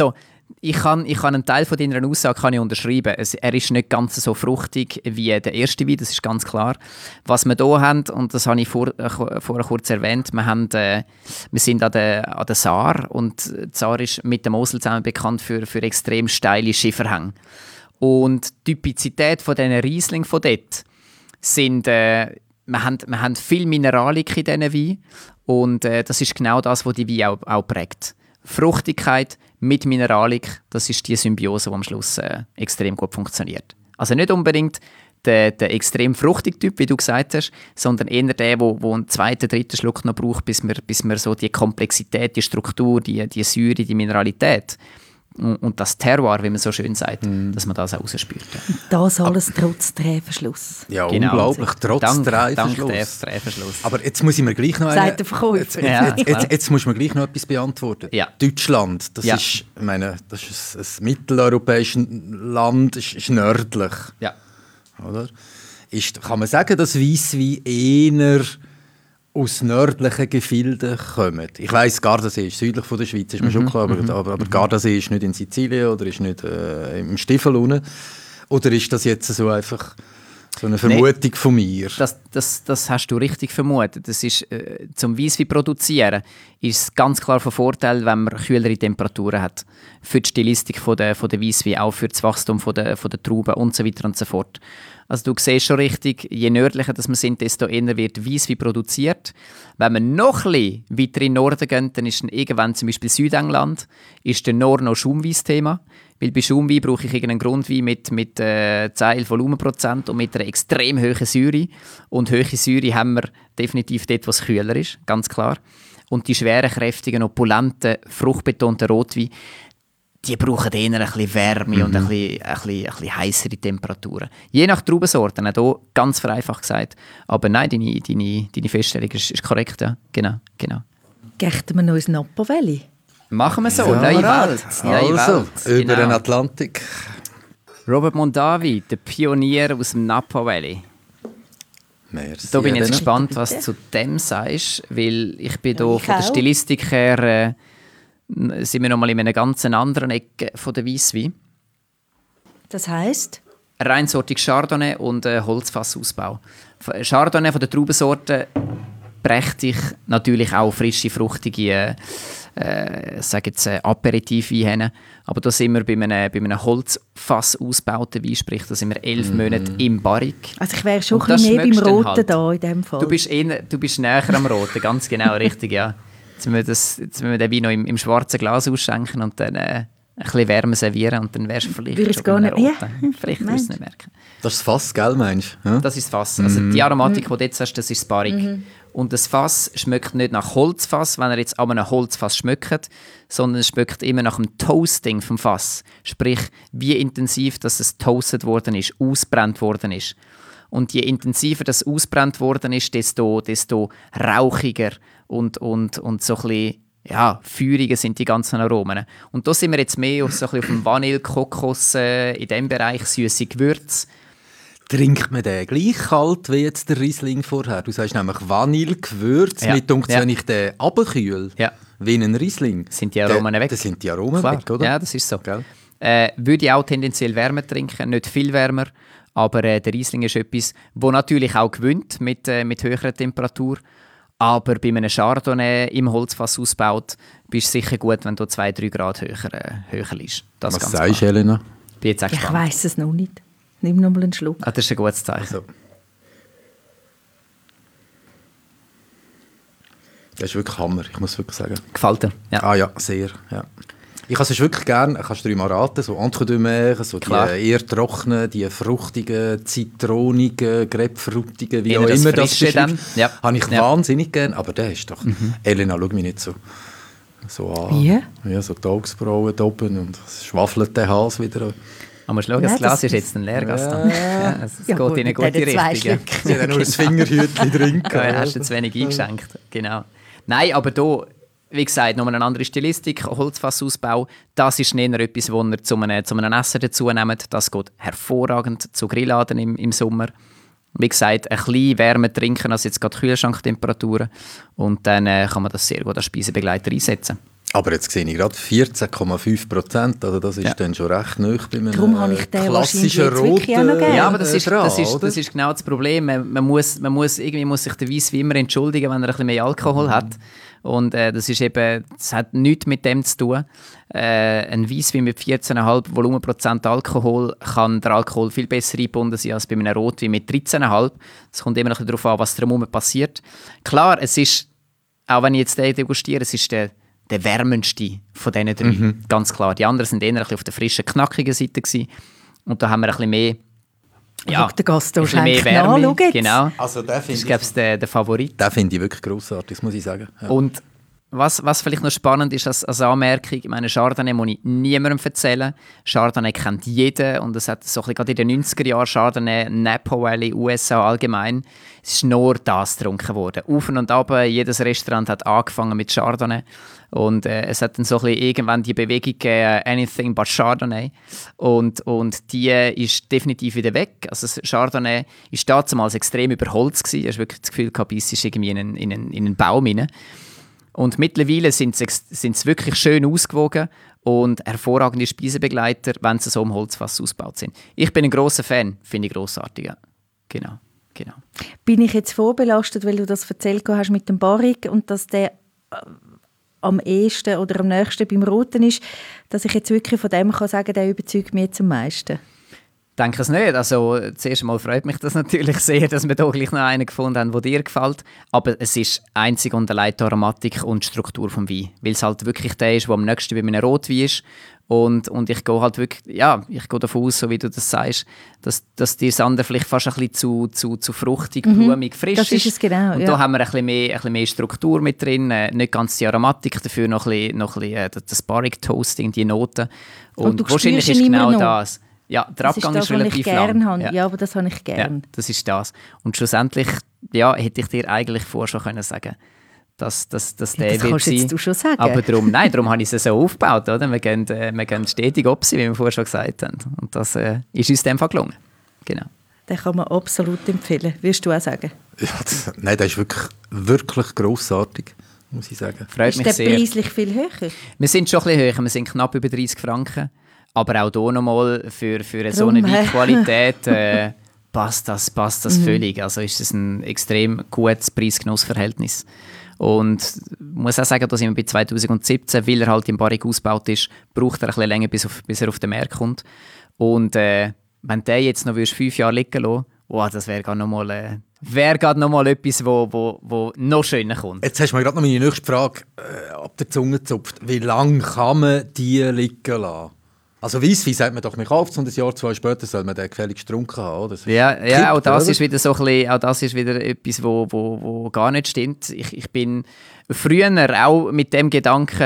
Ich kann einen Teil von deiner Aussage unterschreiben. Er ist nicht ganz so fruchtig wie der erste Wein, das ist ganz klar. Was wir hier haben, und das habe ich vorher kurz erwähnt, wir sind an der Saar, und die Saar ist mit der Mosel zusammen bekannt für extrem steile Schieferhänge. Und die Typizität von diesen Riesling von dort sind, wir haben viel Mineralik in diesen Wein, und das ist genau das, was die Wein auch prägt. Fruchtigkeit mit Mineralik, das ist die Symbiose, die am Schluss extrem gut funktioniert. Also nicht unbedingt der extrem fruchtige Typ, wie du gesagt hast, sondern eher der, der einen zweiten, dritten Schluck noch braucht, bis wir so die Komplexität, die Struktur, die Säure, die Mineralität und das Terroir, wie man so schön sagt, dass man das auch rausspürt. Das alles trotz Drehverschluss. Ja, Genau. Unglaublich, trotz Dank Drehverschluss. Aber jetzt muss ich mir gleich noch Sagt der Verkäufer. Jetzt muss man gleich noch etwas beantworten. Ja. Deutschland, das ist, ich meine, das ist ein mitteleuropäisches Land, ist nördlich. Ja. Oder? Kann man sagen, dass Weisswein eher aus nördlichen Gefilden kommen? Ich weiss, Gardasee ist südlich von der Schweiz, ist mir schon klar, aber Gardasee ist nicht in Sizilien oder ist nicht im Stiefel unten. Oder ist das jetzt so einfach so eine Vermutung von mir? Das hast du richtig vermutet. Das ist, zum Weisswein produzieren ist es ganz klar von Vorteil, wenn man kühlere Temperaturen hat. Für die Stilistik von der Weisswein, auch für das Wachstum von der Trauben und so weiter und so fort. Also du siehst schon richtig, je nördlicher das wir sind, desto eher wird Weisswein produziert. Wenn wir noch ein bisschen weiter in den Norden gehen, dann ist dann irgendwann zum Beispiel Südengland, ist der Nord noch Schaumwein-Thema. Weil bei Schaumwein brauche ich irgendeinen Grundwein mit 10 Volumenprozent und mit einer extrem hohen Säure. Und hohe Säure haben wir definitiv dort, wo es kühler ist, ganz klar. Und die schweren, kräftigen, opulenten, fruchtbetonten Rotwein, die brauchen eher ein bisschen Wärme und ein bisschen heissere Temperaturen. Je nach Traubensorten, hier ganz vereinfacht gesagt. Aber nein, deine Feststellung ist korrekt, ja. Genau. Gächten wir noch ins Napa Valley? Machen wir so, Ja, neue also, Welt. über den Genau. Atlantik. Robert Mondavi, der Pionier aus dem Napa Valley. Merci, Da bin ich jetzt Elena. gespannt, was du zu dem sagst, weil ich bin hier ich von der auch. Stilistik her sind wir nochmal in einer ganz anderen Ecke von der Weisswein. Das heisst? Reinsortig Chardonnay und Holzfassausbau. Chardonnay von der Traubensorte prächtig, natürlich auch frische, fruchtige Aperitivweine. Aber da sind wir bei einem Holzfass ausgebauten Wein, sprich, da sind wir 11 Monate im Barrique. Also ich wäre schon Und ein das bisschen mehr beim schmeckst du dann Roten halt. da in dem Fall. Du bist näher am Roten, ganz genau, richtig, ja. Jetzt müssen wir den Wein noch im schwarzen Glas ausschenken und dann ein bisschen Wärme servieren und dann wärst du vielleicht Würde es schon gar bei einem nicht- ja, Roten. Vielleicht wirst du es nicht merken. Das ist das Fass, gell, meinst du? Ja? Das ist das Fass. Also die Aromatik, die du jetzt hast, das ist das Barrique. Und das Fass schmeckt nicht nach Holzfass, wenn ihr jetzt an einem Holzfass schmeckt, sondern es schmeckt immer nach dem Toasting vom Fass. Sprich, wie intensiv dass es toastet worden ist, ausbrennt worden ist. Und je intensiver das ausbrennt worden ist, desto rauchiger und so ein bisschen, ja, feuriger sind die ganzen Aromen. Und da sind wir jetzt mehr auf, so ein bisschen auf dem Vanille, Kokos, in diesem Bereich, süße Gewürze. Trinkt man den gleich kalt wie jetzt der Riesling vorher? Du sagst nämlich Vanillegewürz. Ja. Mir dunkt Ja. wenn ich den abkühle, Ja. wie ein Riesling, Sind die Aromen weg? Dann sind die Aromen Klar. weg, oder? Ja, das ist so. Gell? Würde ich auch tendenziell wärmer trinken, nicht viel wärmer, aber der Riesling ist etwas, das natürlich auch gewinnt mit höherer Temperatur. Aber bei einem Chardonnay im Holzfass ausgebaut, bist du sicher gut, wenn du 2-3 Grad höher liegst. Das Was ganz sagst du, klar. Elena? Bin jetzt auch Ich gespannt. weiss es noch nicht. Nimm noch mal einen Schluck. Das ist ein gutes Zeichen. So. Das ist wirklich Hammer, ich muss wirklich sagen. Gefällt dir? Ja. Ah ja, sehr. Ja. Ich habe es wirklich gerne, kannst du dir mal raten, so Entre deux Mers, so Klar. die eher trockenen, die fruchtigen, zitronigen, grapefruitigen, wie Eher auch das immer das Frische dann. beschreibst. Ja. Habe ich Ja. wahnsinnig gerne, aber der ist doch... Elena, schau mich nicht so an. Wie? Ja, so die Augsbrauen da oben und es schwaffelt der Hals wieder. Aber schauen, Nein, das Glas das ist jetzt ein Leergast. Ja, es geht gut, in eine mit gute diesen 2 Richtung. Ja. Schlücken. Sie hat nur ein Fingerhütchen drin. Ja, dann hast du zu wenig eingeschenkt. Genau. Nein, aber hier, wie gesagt, noch eine andere Stilistik, Holzfassausbau. Das ist eher etwas, das ihr zu einem Essen dazu nehmt. Das geht hervorragend zu Grilladen im Sommer. Wie gesagt, ein bisschen wärmer trinken als jetzt gerade Kühlschranktemperaturen. Und dann kann man das sehr gut als Speisebegleiter einsetzen. Aber jetzt sehe ich gerade 14,5%, also das ist dann schon recht nahe bei einem Darum habe ich den klassischen wahrscheinlich jetzt wirklich auch noch gerne. Ja, aber das ist oder? genau das Problem. Irgendwie muss sich der Weisswein immer entschuldigen, wenn er ein bisschen mehr Alkohol hat. Und das hat nichts mit dem zu tun. Ein Weisswein mit 14,5 Volumenprozent Alkohol kann der Alkohol viel besser eingebunden sein als bei einem Rotwein mit 13,5. Es kommt immer ein bisschen darauf an, was drumherum passiert. Klar, es ist, auch wenn ich jetzt den degustiere, es ist der wärmendste von diesen drei. Ganz klar. Die anderen waren eher ein bisschen auf der frischen, knackigen Seite gewesen. Und da haben wir ein bisschen mehr... Ja, der Gast ein bisschen mehr Wärme. Genau. Also das ist, glaube ich, der Favorit. Den finde ich wirklich grossartig, das muss ich sagen. Ja. Und was vielleicht noch spannend ist als Anmerkung, ich meine, Chardonnay muss ich niemandem erzählen. Chardonnay kennt jeder und es hat so ein bisschen, gerade in den 90er Jahren Chardonnay, Napa Valley, USA allgemein, es ist nur das getrunken worden. Auf und ab, jedes Restaurant hat angefangen mit Chardonnay und es hat dann so ein bisschen irgendwann die Bewegung gegeben, Anything but Chardonnay und die ist definitiv wieder weg. Also Chardonnay war damals extrem überholzt gewesen. Du hast wirklich das Gefühl gehabt, es ist irgendwie in einen Baum rein. Und mittlerweile sind sie wirklich schön ausgewogen und hervorragende Speisebegleiter, wenn sie so im Holzfass ausgebaut sind. Ich bin ein grosser Fan, finde ich grossartig. Ja. Genau. Bin ich jetzt vorbelastet, weil du das erzählt hast mit dem Barrique und dass der am ehesten oder am nächsten beim Roten ist, dass ich jetzt wirklich von dem kann sagen, der überzeugt mich jetzt am meisten? Ich denke es nicht. Also, zuerst einmal freut mich das natürlich sehr, dass wir hier gleich noch einen gefunden haben, der dir gefällt. Aber es ist einzig und allein die Aromatik und die Struktur des Weins. Weil es halt wirklich der ist, der am nächsten bei einem Rotwein ist. Und ich gehe halt wirklich, ich gehe davon aus, so wie du das sagst, dass dir das andere vielleicht fast ein bisschen zu fruchtig, blumig, frisch ist. Das ist es genau, und da haben wir ein bisschen mehr Struktur mit drin, nicht ganz die Aromatik, dafür noch ein bisschen das Barrique Toasting, die Noten. Und wahrscheinlich ist genau das. Ja, der Abgang ist relativ lang. Ja, aber das habe ich gerne. Ja, das ist das. Und schlussendlich hätte ich dir eigentlich vorher schon können sagen, dass der das wird kannst sein. Jetzt du schon sagen. Aber darum habe ich es so aufgebaut. Oder? Wir gehen stetig ab, wie wir vorher schon gesagt haben. Und das ist uns in dem Fall gelungen. Genau. Den kann man absolut empfehlen. Würdest du auch sagen? Ja, nein, der ist wirklich grossartig, muss ich sagen. Freut mich sehr. Ist der preislich viel höher? Wir sind schon ein bisschen höher. Wir sind knapp über 30 Franken. Aber auch hier nochmal für so eine Weinqualität passt das völlig. Also ist es ein extrem gutes Preis-Genuss-Verhältnis. Und ich muss auch sagen, dass wir bei 2017, weil er halt im Barrique ausgebaut ist, braucht er ein bisschen länger, bis er auf den Markt kommt. Und wenn der jetzt noch 5 Jahre liegen lassen, das wäre gerade noch mal etwas, wo noch schöner kommt. Jetzt hast du mir gerade noch meine nächste Frage ab der Zunge gezupft. Wie lange kann man die liegen lassen? Also Weisswein sagt man doch, man kauft es und ein Jahr, 2 später soll man den gefälligst getrunken haben. Oder? Ja, auch das ist wieder so ein bisschen, auch das ist wieder etwas, wo gar nicht stimmt. Ich bin früher auch mit dem Gedanken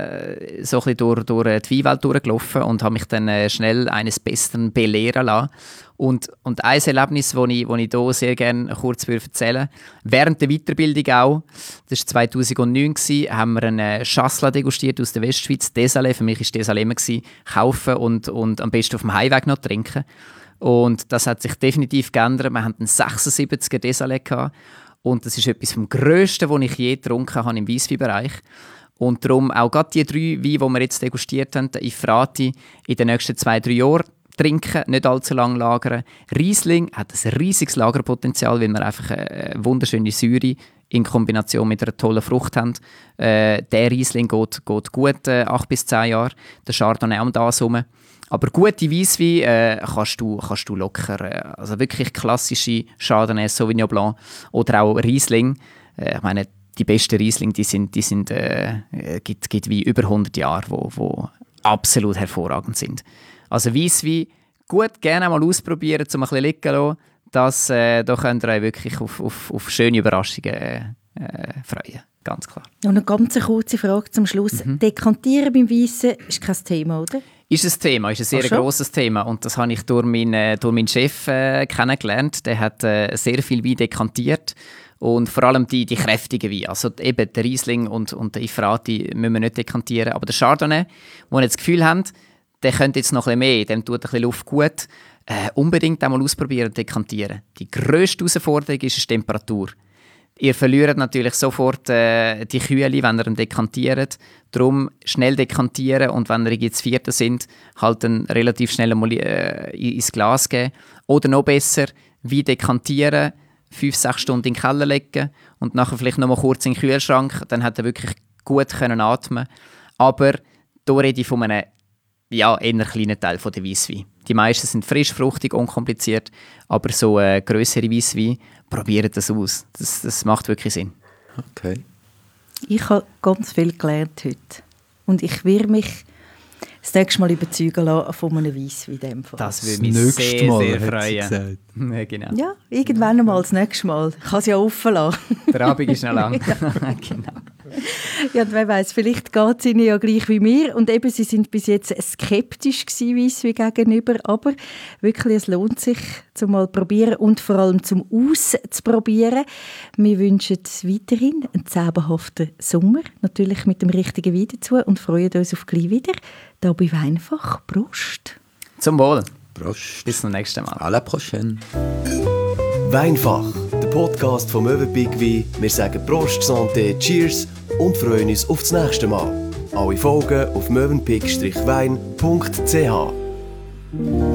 so ein bisschen durch die Weinwelt durchgelaufen und habe mich dann schnell eines Besseren belehren lassen. Und ein Erlebnis, das ich hier sehr gerne kurz erzählen würde, während der Weiterbildung auch, das war 2009, haben wir einen Chasselas degustiert aus der Westschweiz, Désalé, für mich war Désalé immer, kaufen und am besten auf dem Heimweg noch trinken. Und das hat sich definitiv geändert. Wir hatten einen 76er Désalé gehabt. Und das ist etwas vom Grössten, was ich je getrunken habe im Weissweinbereich. Und darum auch gerade die 3 Weine, die wir jetzt degustiert haben, der Ifrati in den nächsten 2-3 Jahren trinken, nicht allzu lange lagern. Riesling hat ein riesiges Lagerpotenzial, weil wir einfach eine wunderschöne Säure in Kombination mit einer tollen Frucht haben. Der Riesling geht gut 8 bis 10 Jahre, der Chardonnay um das herum. Aber gute Weisswein kannst du locker, also wirklich klassische Chardonnay, Sauvignon Blanc oder auch Riesling. Ich meine, die besten Riesling, die gibt wie über 100 Jahre, wo absolut hervorragend sind. Also Weisswein gut, gerne mal ausprobieren, um ein bisschen liegen zu lassen. Da könnt ihr euch wirklich auf schöne Überraschungen freuen. Ganz klar. Und eine ganz kurze Frage zum Schluss. Dekantieren beim Weissen ist kein Thema, oder? Ist ein Thema, ist ein sehr grosses Thema. Und das habe ich durch meinen Chef kennengelernt. Der hat sehr viel Wein dekantiert. Und vor allem die kräftigen Weine. Also eben der Riesling und der Ifrati müssen wir nicht dekantieren. Aber der Chardonnay, wo wir jetzt das Gefühl haben, der könnte jetzt noch ein bisschen mehr, dem tut ein bisschen Luft gut. Unbedingt einmal ausprobieren und dekantieren. Die grösste Herausforderung ist die Temperatur. Ihr verliert natürlich sofort die Kühle, wenn ihr ihn dekantiert. Darum schnell dekantieren und wenn ihr jetzt Vierte sind, halt dann relativ schnell einmal ins Glas geben. Oder noch besser, wie dekantieren, 5-6 Stunden in den Keller legen und nachher vielleicht noch mal kurz in den Kühlschrank. Dann hat er wirklich gut können atmen. Aber hier rede ich von einem eher kleinen Teil der Weisswein. Die meisten sind frisch, fruchtig, unkompliziert, aber so grössere Weisswein, probiert das aus. Das macht wirklich Sinn. Okay. Ich habe ganz viel gelernt heute. Und ich werde mich das nächste Mal überzeugen lassen von einem Weisswein in dem Fall. Das würde mich sehr freuen. Ja, genau. Ja, irgendwann einmal das nächste Mal. Ich kann es ja offen lassen. Der Abend ist noch lang. Genau. Ja, und wer weiss, vielleicht geht es ihnen ja gleich wie mir. Und eben, sie sind bis jetzt skeptisch gewesen, Weisswein gegenüber. Aber wirklich, es lohnt sich, zum mal probieren und vor allem zum Auszuprobieren. Wir wünschen weiterhin einen zauberhaften Sommer. Natürlich mit dem richtigen Wein dazu und freuen uns auf gleich wieder. Da bei Weinfach. Prost. Zum Wohl. Prost. Bis zum nächsten Mal. À la prochaine. Weinfach, der Podcast vom Mövenpick Wein. Wir sagen Prost, Santé, Cheers und freuen uns auf das nächste Mal. Alle Folgen auf mövenpick-wein.ch.